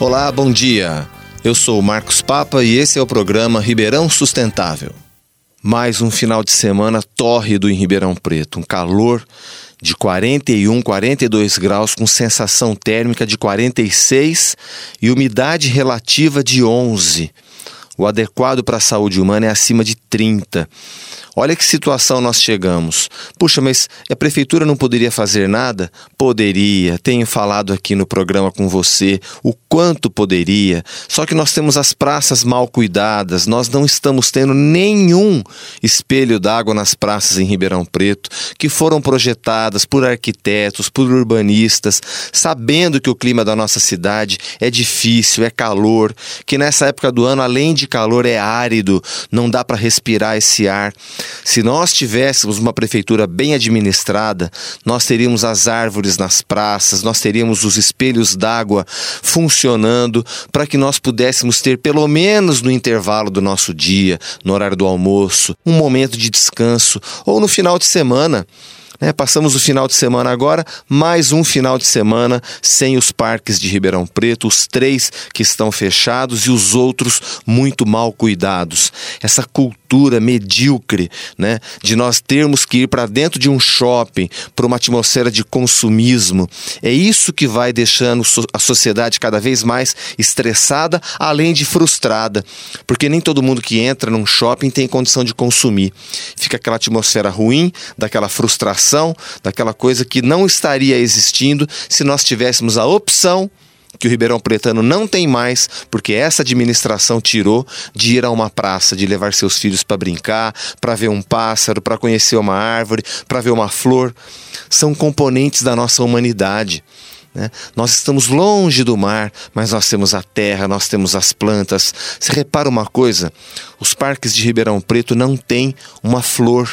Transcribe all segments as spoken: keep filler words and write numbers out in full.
Olá, bom dia. Eu sou o Marcos Papa e esse é o programa Ribeirão Sustentável. Mais um final de semana tórrido em Ribeirão Preto. Um calor de quarenta e um, quarenta e dois graus com sensação térmica de quarenta e seis e umidade relativa de onze. O adequado para a saúde humana é acima de trinta. Olha que situação nós chegamos. Puxa, mas a prefeitura não poderia fazer nada? Poderia. Tenho falado aqui no programa com você o quanto poderia. Só que nós temos as praças mal cuidadas. Nós não estamos tendo nenhum espelho d'água nas praças em Ribeirão Preto, que foram projetadas por arquitetos, por urbanistas, sabendo que o clima da nossa cidade é difícil, é calor, que nessa época do ano, além de calor, é árido, não dá para respirar esse ar. Se nós tivéssemos uma prefeitura bem administrada, nós teríamos as árvores nas praças, nós teríamos os espelhos d'água funcionando para que nós pudéssemos ter, pelo menos no intervalo do nosso dia, no horário do almoço, um momento de descanso, ou no final de semana. É, passamos o final de semana agora, mais um final de semana sem os parques de Ribeirão Preto, os três que estão fechados e os outros muito mal cuidados. Essa cultura medíocre, né, de nós termos que ir para dentro de um shopping, para uma atmosfera de consumismo, é isso que vai deixando a sociedade cada vez mais estressada, além de frustrada, porque nem todo mundo que entra num shopping tem condição de consumir. Fica aquela atmosfera ruim, daquela frustração, daquela coisa que não estaria existindo se nós tivéssemos a opção, que o Ribeirão Pretano não tem mais, porque essa administração tirou, de ir a uma praça, de levar seus filhos para brincar, para ver um pássaro, para conhecer uma árvore, para ver uma flor. São componentes da nossa humanidade. Né? Nós estamos longe do mar, mas nós temos a terra, nós temos as plantas. Você repara uma coisa, os parques de Ribeirão Preto não têm uma flor.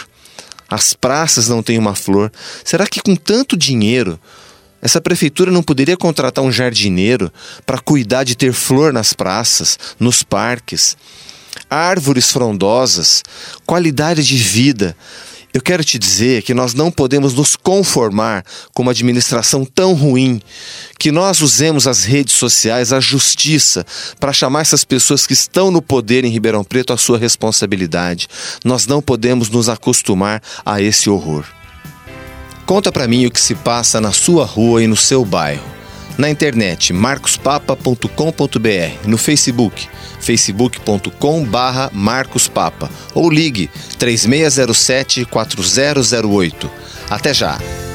As praças não têm uma flor. Será que com tanto dinheiro, essa prefeitura não poderia contratar um jardineiro para cuidar de ter flor nas praças, nos parques? Árvores frondosas, qualidade de vida. Eu quero te dizer que nós não podemos nos conformar com uma administração tão ruim, que nós usemos as redes sociais, a justiça, para chamar essas pessoas que estão no poder em Ribeirão Preto à sua responsabilidade. Nós não podemos nos acostumar a esse horror. Conta para mim o que se passa na sua rua e no seu bairro. Na internet, marcos papa ponto com ponto b r, no Facebook, facebook ponto com barra marcos papa, ou ligue três seis zero sete, quatro zero zero oito. Até já!